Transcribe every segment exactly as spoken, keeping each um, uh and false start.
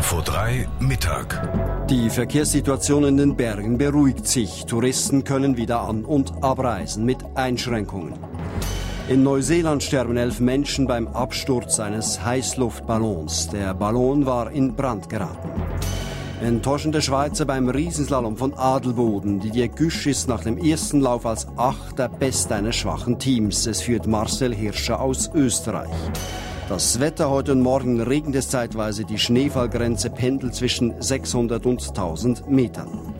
Info drei Mittag. Die Verkehrssituation in den Bergen beruhigt sich. Touristen können wieder an- und abreisen mit Einschränkungen. In Neuseeland sterben elf Menschen beim Absturz eines Heißluftballons. Der Ballon war in Brand geraten. Enttäuschende Schweizer beim Riesenslalom von Adelboden. Didier Güsch ist nach dem ersten Lauf als Achter Beste eines schwachen Teams. Es führt Marcel Hirscher aus Österreich. Das Wetter heute und morgen regnet es zeitweise. Die Schneefallgrenze pendelt zwischen sechshundert und tausend Metern.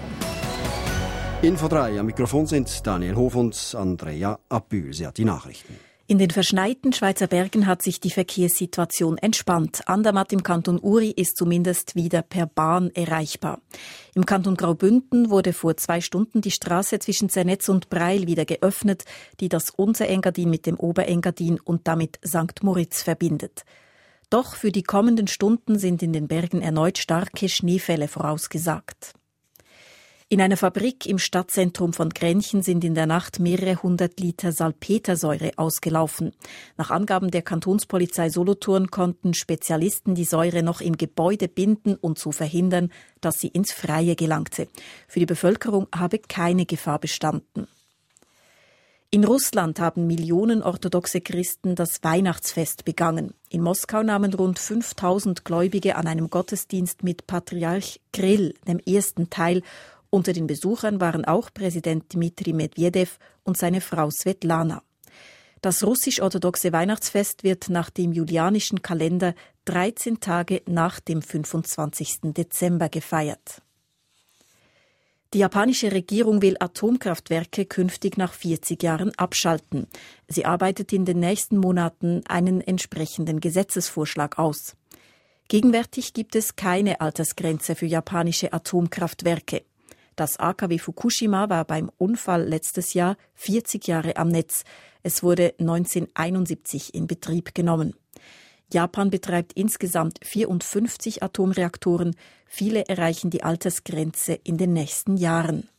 Info drei, am Mikrofon sind Daniel Hof und Andrea Abbühl. Sie hat die Nachrichten. In den verschneiten Schweizer Bergen hat sich die Verkehrssituation entspannt. Andermatt im Kanton Uri ist zumindest wieder per Bahn erreichbar. Im Kanton Graubünden wurde vor zwei Stunden die Straße zwischen Zernetz und Breil wieder geöffnet, die das Unterengadin mit dem Oberengadin und damit Sankt Moritz verbindet. Doch für die kommenden Stunden sind in den Bergen erneut starke Schneefälle vorausgesagt. In einer Fabrik im Stadtzentrum von Grenchen sind in der Nacht mehrere hundert Liter Salpetersäure ausgelaufen. Nach Angaben der Kantonspolizei Solothurn konnten Spezialisten die Säure noch im Gebäude binden und so verhindern, dass sie ins Freie gelangte. Für die Bevölkerung habe keine Gefahr bestanden. In Russland haben Millionen orthodoxe Christen das Weihnachtsfest begangen. In Moskau nahmen rund fünftausend Gläubige an einem Gottesdienst mit Patriarch Kirill, dem ersten teil. Unter den Besuchern waren auch Präsident Dmitri Medvedev und seine Frau Svetlana. Das russisch-orthodoxe Weihnachtsfest wird nach dem julianischen Kalender dreizehn Tage nach dem fünfundzwanzigsten Dezember gefeiert. Die japanische Regierung will Atomkraftwerke künftig nach vierzig Jahren abschalten. Sie arbeitet in den nächsten Monaten einen entsprechenden Gesetzesvorschlag aus. Gegenwärtig gibt es keine Altersgrenze für japanische Atomkraftwerke. Das A K W Fukushima war beim Unfall letztes Jahr vierzig Jahre am Netz. Es wurde neunzehnhunderteinundsiebzig in Betrieb genommen. Japan betreibt insgesamt vierundfünfzig Atomreaktoren. Viele erreichen die Altersgrenze in den nächsten Jahren.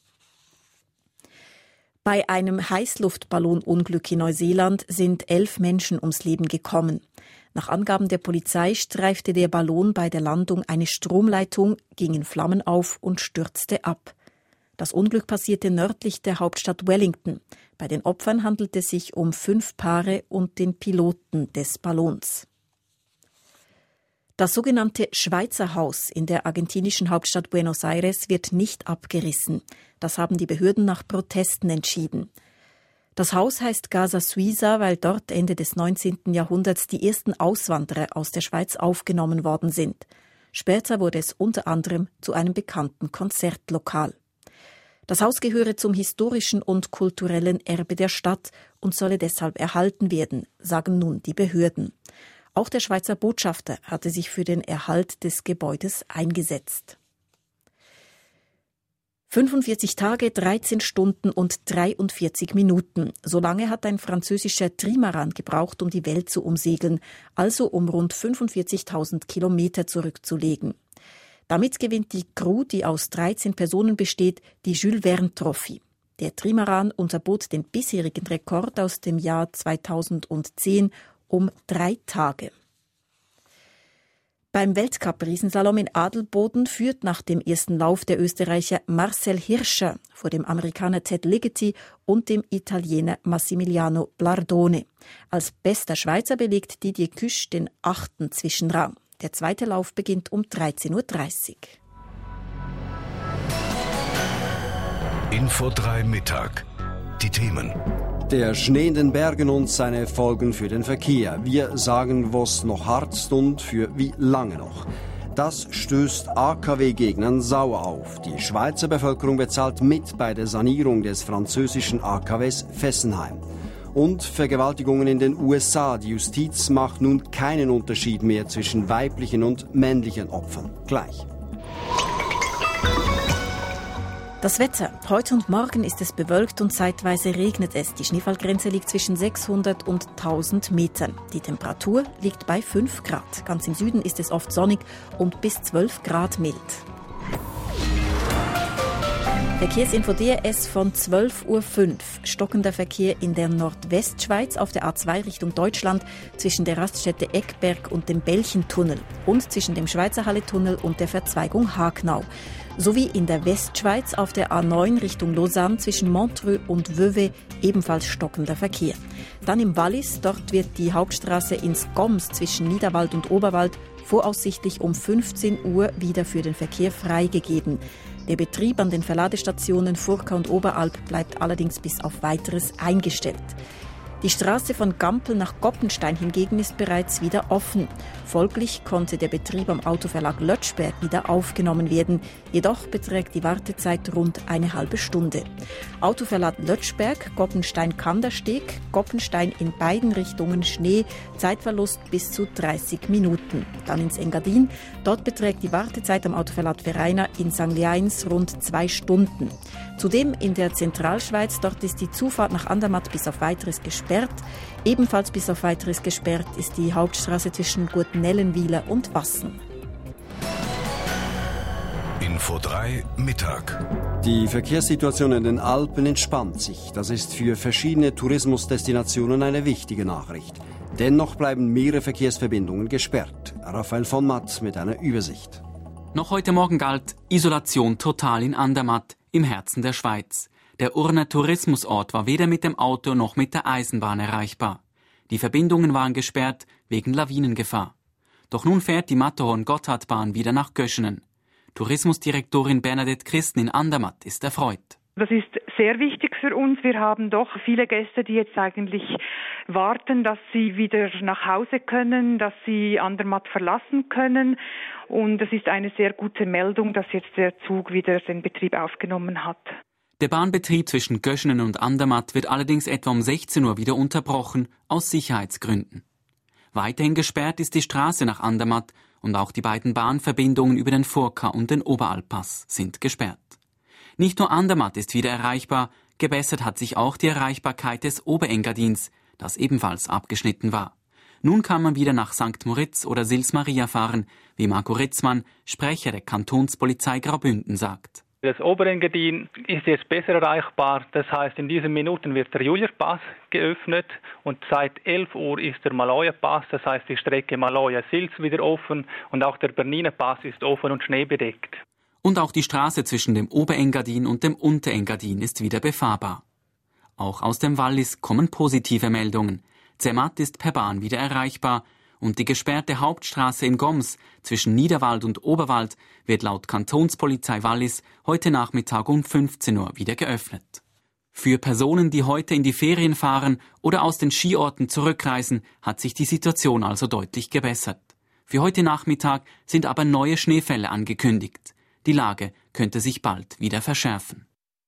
Bei einem Heißluftballonunglück in Neuseeland sind elf Menschen ums Leben gekommen. Nach Angaben der Polizei streifte der Ballon bei der Landung eine Stromleitung, ging in Flammen auf und stürzte ab. Das Unglück passierte nördlich der Hauptstadt Wellington. Bei den Opfern handelt es sich um fünf Paare und den Piloten des Ballons. Das sogenannte Schweizer Haus in der argentinischen Hauptstadt Buenos Aires wird nicht abgerissen. Das haben die Behörden nach Protesten entschieden. Das Haus heißt Casa Suiza, weil dort Ende des neunzehnten Jahrhunderts die ersten Auswanderer aus der Schweiz aufgenommen worden sind. Später wurde es unter anderem zu einem bekannten Konzertlokal. Das Haus gehöre zum historischen und kulturellen Erbe der Stadt und solle deshalb erhalten werden, sagen nun die Behörden. Auch der Schweizer Botschafter hatte sich für den Erhalt des Gebäudes eingesetzt. fünfundvierzig Tage, dreizehn Stunden und dreiundvierzig Minuten. So lange hat ein französischer Trimaran gebraucht, um die Welt zu umsegeln, also um rund fünfundvierzigtausend Kilometer zurückzulegen. Damit gewinnt die Crew, die aus dreizehn Personen besteht, die Jules Verne Trophy. Der Trimaran unterbot den bisherigen Rekord aus dem Jahr zweitausendzehn um drei Tage. Beim Weltcup-Riesenslalom in Adelboden führt nach dem ersten Lauf der Österreicher Marcel Hirscher vor dem Amerikaner Ted Ligety und dem Italiener Massimiliano Blardone. Als bester Schweizer belegt Didier Güsch den achten Zwischenrang. Der zweite Lauf beginnt um dreizehn Uhr dreißig. Info drei Mittag. Die Themen. Der Schnee in den Bergen und seine Folgen für den Verkehr. Wir sagen, was noch harzt und für wie lange noch. Das stößt A K W-Gegnern sauer auf. Die Schweizer Bevölkerung bezahlt mit bei der Sanierung des französischen A K Ws Fessenheim. Und Vergewaltigungen in den U S A. Die Justiz macht nun keinen Unterschied mehr zwischen weiblichen und männlichen Opfern. Gleich. Das Wetter. Heute und morgen ist es bewölkt und zeitweise regnet es. Die Schneefallgrenze liegt zwischen sechshundert und tausend Metern. Die Temperatur liegt bei fünf Grad. Ganz im Süden ist es oft sonnig und bis zwölf Grad mild. Verkehrsinfo D R S von zwölf Uhr fünf. Stockender Verkehr in der Nordwestschweiz auf der A zwei Richtung Deutschland zwischen der Raststätte Eckberg und dem Belchentunnel und zwischen dem Schweizerhalle-Tunnel und der Verzweigung Hagnau. Sowie in der Westschweiz auf der A neun Richtung Lausanne zwischen Montreux und Vevey ebenfalls stockender Verkehr. Dann im Wallis, dort wird die Hauptstraße ins Goms zwischen Niederwald und Oberwald voraussichtlich um fünfzehn Uhr wieder für den Verkehr freigegeben. Der Betrieb an den Verladestationen Furka und Oberalp bleibt allerdings bis auf Weiteres eingestellt. Die Straße von Gampel nach Goppenstein hingegen ist bereits wieder offen. Folglich konnte der Betrieb am Autoverlag Lötschberg wieder aufgenommen werden. Jedoch beträgt die Wartezeit rund eine halbe Stunde. Autoverlag Lötschberg, Goppenstein-Kandersteg, Goppenstein in beiden Richtungen Schnee, Zeitverlust bis zu dreißig Minuten. Dann ins Engadin. Dort beträgt die Wartezeit am Autoverlag Vereina in Sankt Liains rund zwei Stunden. Zudem in der Zentralschweiz, dort ist die Zufahrt nach Andermatt bis auf Weiteres gesperrt. Ebenfalls bis auf Weiteres gesperrt ist die Hauptstraße zwischen Gurtenellenwiler und Wassen. Info drei Mittag. Die Verkehrssituation in den Alpen entspannt sich. Das ist für verschiedene Tourismusdestinationen eine wichtige Nachricht. Dennoch bleiben mehrere Verkehrsverbindungen gesperrt. Raphael von Matt mit einer Übersicht. Noch heute Morgen galt Isolation total in Andermatt, im Herzen der Schweiz. Der Urner Tourismusort war weder mit dem Auto noch mit der Eisenbahn erreichbar. Die Verbindungen waren gesperrt wegen Lawinengefahr. Doch nun fährt die Matterhorn-Gotthardbahn wieder nach Göschenen. Tourismusdirektorin Bernadette Christen in Andermatt ist erfreut. Das ist sehr wichtig für uns. Wir haben doch viele Gäste, die jetzt eigentlich warten, dass sie wieder nach Hause können, dass sie Andermatt verlassen können. Und es ist eine sehr gute Meldung, dass jetzt der Zug wieder den Betrieb aufgenommen hat. Der Bahnbetrieb zwischen Göschenen und Andermatt wird allerdings etwa um sechzehn Uhr wieder unterbrochen, aus Sicherheitsgründen. Weiterhin gesperrt ist die Straße nach Andermatt und auch die beiden Bahnverbindungen über den Furka und den Oberalpass sind gesperrt. Nicht nur Andermatt ist wieder erreichbar, gebessert hat sich auch die Erreichbarkeit des Oberengadins, das ebenfalls abgeschnitten war. Nun kann man wieder nach Sankt Moritz oder Sils Maria fahren, wie Marco Ritzmann, Sprecher der Kantonspolizei Graubünden, sagt. Das Oberengadin ist jetzt besser erreichbar. Das heißt, in diesen Minuten wird der Julierpass geöffnet und seit elf Uhr ist der Maloja-Pass, das heißt die Strecke Maloja-Sils wieder offen und auch der Berniner Pass ist offen und schneebedeckt. Und auch die Straße zwischen dem Oberengadin und dem Unterengadin ist wieder befahrbar. Auch aus dem Wallis kommen positive Meldungen. Zermatt ist per Bahn wieder erreichbar und die gesperrte Hauptstraße im Goms zwischen Niederwald und Oberwald wird laut Kantonspolizei Wallis heute Nachmittag um fünfzehn Uhr wieder geöffnet. Für Personen, die heute in die Ferien fahren oder aus den Skiorten zurückreisen, hat sich die Situation also deutlich gebessert. Für heute Nachmittag sind aber neue Schneefälle angekündigt. Die Lage könnte sich bald wieder verschärfen.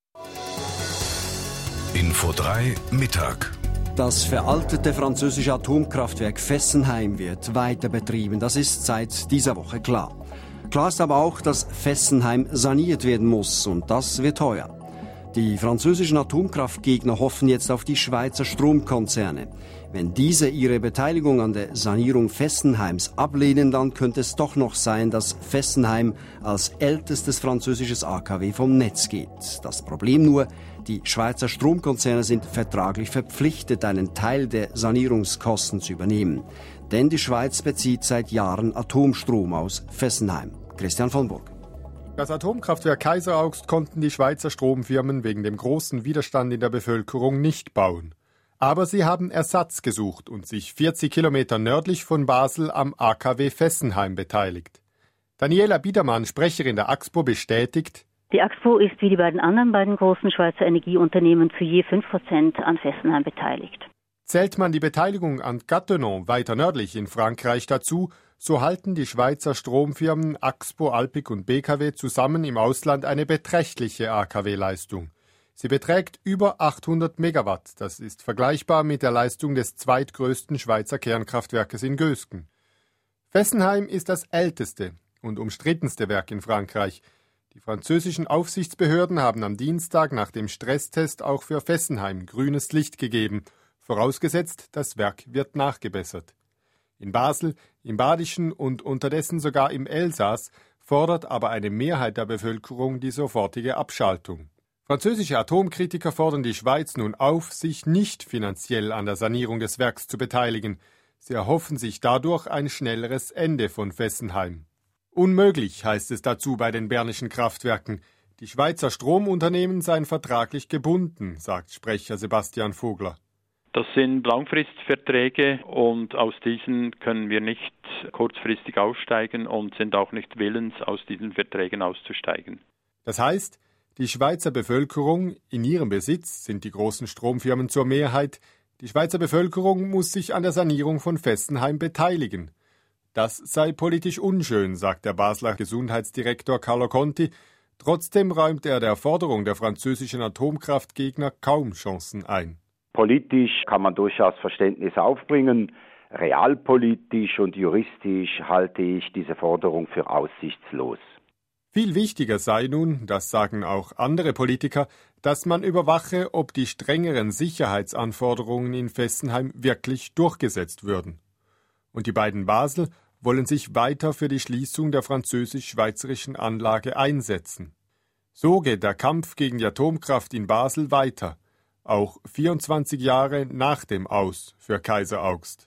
Info drei Mittag. Das veraltete französische Atomkraftwerk Fessenheim wird weiter betrieben. Das ist seit dieser Woche klar. Klar ist aber auch, dass Fessenheim saniert werden muss und das wird teuer. Die französischen Atomkraftgegner hoffen jetzt auf die Schweizer Stromkonzerne. Wenn diese ihre Beteiligung an der Sanierung Fessenheims ablehnen, dann könnte es doch noch sein, dass Fessenheim als ältestes französisches A K W vom Netz geht. Das Problem nur, die Schweizer Stromkonzerne sind vertraglich verpflichtet, einen Teil der Sanierungskosten zu übernehmen. Denn die Schweiz bezieht seit Jahren Atomstrom aus Fessenheim. Christian von Burg. Das Atomkraftwerk Kaiseraugst konnten die Schweizer Stromfirmen wegen dem großen Widerstand in der Bevölkerung nicht bauen. Aber sie haben Ersatz gesucht und sich vierzig Kilometer nördlich von Basel am A K W Fessenheim beteiligt. Daniela Biedermann, Sprecherin der A X P O, bestätigt: Die A X P O ist wie die beiden anderen beiden großen Schweizer Energieunternehmen für je fünf Prozent an Fessenheim beteiligt. Zählt man die Beteiligung an Cattenom weiter nördlich in Frankreich dazu, so halten die Schweizer Stromfirmen A X P O, Alpiq und B K W zusammen im Ausland eine beträchtliche A K W-Leistung. Sie beträgt über achthundert Megawatt. Das ist vergleichbar mit der Leistung des zweitgrößten Schweizer Kernkraftwerkes in Gösgen. Fessenheim ist das älteste und umstrittenste Werk in Frankreich. Die französischen Aufsichtsbehörden haben am Dienstag nach dem Stresstest auch für Fessenheim grünes Licht gegeben, vorausgesetzt, das Werk wird nachgebessert. In Basel, im Badischen und unterdessen sogar im Elsass fordert aber eine Mehrheit der Bevölkerung die sofortige Abschaltung. Französische Atomkritiker fordern die Schweiz nun auf, sich nicht finanziell an der Sanierung des Werks zu beteiligen. Sie erhoffen sich dadurch ein schnelleres Ende von Fessenheim. Unmöglich, heißt es dazu bei den bernischen Kraftwerken. Die Schweizer Stromunternehmen seien vertraglich gebunden, sagt Sprecher Sebastian Vogler. Das sind Langfristverträge und aus diesen können wir nicht kurzfristig aussteigen und sind auch nicht willens, aus diesen Verträgen auszusteigen. Das heißt, die Schweizer Bevölkerung, in ihrem Besitz sind die großen Stromfirmen zur Mehrheit, die Schweizer Bevölkerung muss sich an der Sanierung von Fessenheim beteiligen. Das sei politisch unschön, sagt der Basler Gesundheitsdirektor Carlo Conti. Trotzdem räumt er der Forderung der französischen Atomkraftgegner kaum Chancen ein. Politisch kann man durchaus Verständnis aufbringen. Realpolitisch und juristisch halte ich diese Forderung für aussichtslos. Viel wichtiger sei nun, das sagen auch andere Politiker, dass man überwache, ob die strengeren Sicherheitsanforderungen in Fessenheim wirklich durchgesetzt würden. Und die beiden Basel wollen sich weiter für die Schließung der französisch-schweizerischen Anlage einsetzen. So geht der Kampf gegen die Atomkraft in Basel weiter, auch vierundzwanzig Jahre nach dem Aus für Kaiser Augst.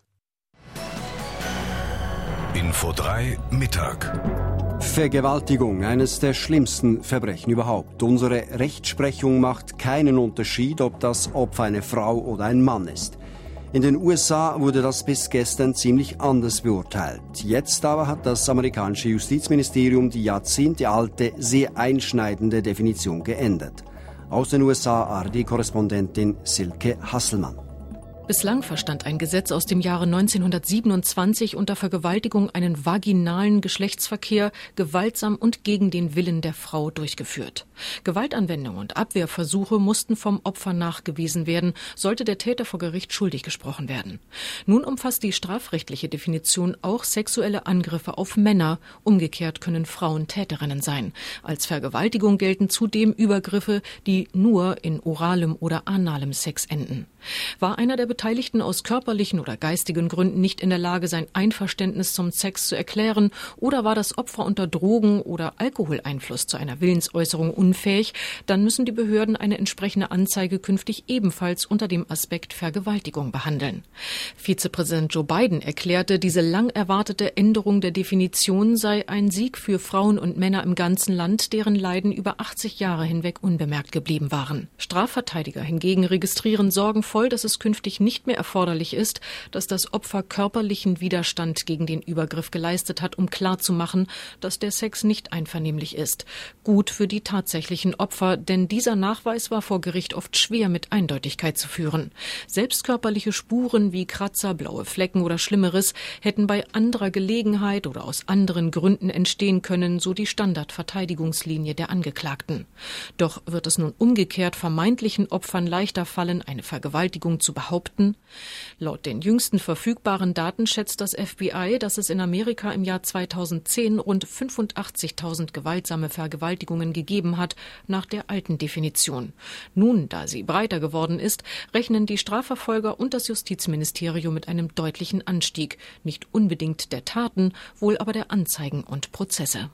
Info drei Mittag. Vergewaltigung, eines der schlimmsten Verbrechen überhaupt. Unsere Rechtsprechung macht keinen Unterschied, ob das Opfer eine Frau oder ein Mann ist. In den U S A wurde das bis gestern ziemlich anders beurteilt. Jetzt aber hat das amerikanische Justizministerium die jahrzehntealte, sehr einschneidende Definition geändert. Aus den U S A A R D-Korrespondentin Silke Hasselmann. Bislang verstand ein Gesetz aus dem Jahre neunzehnhundertsiebenundzwanzig unter Vergewaltigung einen vaginalen Geschlechtsverkehr, gewaltsam und gegen den Willen der Frau durchgeführt. Gewaltanwendung und Abwehrversuche mussten vom Opfer nachgewiesen werden, sollte der Täter vor Gericht schuldig gesprochen werden. Nun umfasst die strafrechtliche Definition auch sexuelle Angriffe auf Männer. Umgekehrt können Frauen Täterinnen sein. Als Vergewaltigung gelten zudem Übergriffe, die nur in oralem oder analem Sex enden. War einer der Beteiligten aus körperlichen oder geistigen Gründen nicht in der Lage, sein Einverständnis zum Sex zu erklären, oder war das Opfer unter Drogen- oder Alkoholeinfluss zu einer Willensäußerung unfähig, dann müssen die Behörden eine entsprechende Anzeige künftig ebenfalls unter dem Aspekt Vergewaltigung behandeln. Vizepräsident Joe Biden erklärte, diese lang erwartete Änderung der Definition sei ein Sieg für Frauen und Männer im ganzen Land, deren Leiden über achtzig Jahre hinweg unbemerkt geblieben waren. Strafverteidiger hingegen registrieren sorgenvoll, dass es künftig nicht mehr erforderlich ist, dass das Opfer körperlichen Widerstand gegen den Übergriff geleistet hat, um klarzumachen, dass der Sex nicht einvernehmlich ist. Gut für die tatsächlichen Opfer, denn dieser Nachweis war vor Gericht oft schwer mit Eindeutigkeit zu führen. Selbst körperliche Spuren wie Kratzer, blaue Flecken oder Schlimmeres hätten bei anderer Gelegenheit oder aus anderen Gründen entstehen können, so die Standardverteidigungslinie der Angeklagten. Doch wird es nun umgekehrt vermeintlichen Opfern leichter fallen, eine Vergewaltigung zu behaupten? Laut den jüngsten verfügbaren Daten schätzt das F B I, dass es in Amerika im Jahr zweitausendzehn rund fünfundachtzigtausend gewaltsame Vergewaltigungen gegeben hat, nach der alten Definition. Nun, da sie breiter geworden ist, rechnen die Strafverfolger und das Justizministerium mit einem deutlichen Anstieg, nicht unbedingt der Taten, wohl aber der Anzeigen und Prozesse.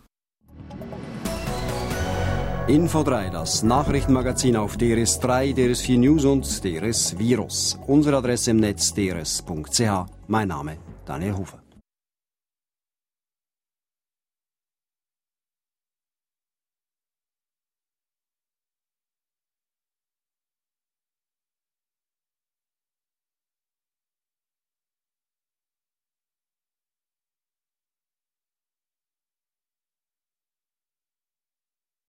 Info drei, das Nachrichtenmagazin auf D R S drei, D R S vier News und D R S Virus. Unsere Adresse im Netz d r s punkt c h. Mein Name Daniel Hofer.